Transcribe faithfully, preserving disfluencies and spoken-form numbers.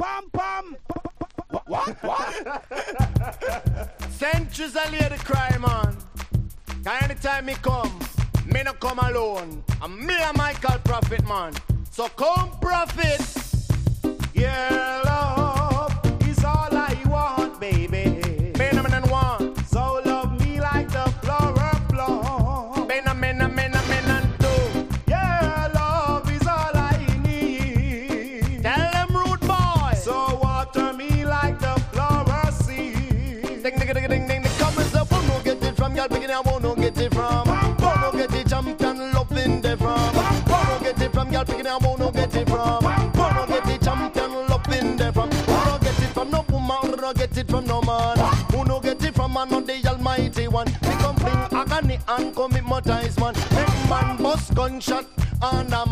pam pam. What? What? Centuries I lay the cry, man. Cause anytime me come, me no come alone. And me and Michael Prophet, man. So come, Prophet. Yeah, love is all I want, baby. Me no me no want. So love me like the flower bloom. Me no me no me no me no do. Yeah, love is all I need. Tell them rude boy. So water me like the flower seed. Ding ding ding ding ding. Come and say, won't no get it from y'all beginning. I won't no get it from. Won't no get it champion loving the from. Won't no get it from y'all beginning. I won't no get it from. Won't no get it champion loving the from. Won't no get it from no woman. Won't no get it from no man. Won't no get it from man on the Almighty One. We come bring agony and commit mortise man. Make man bust gunshot and a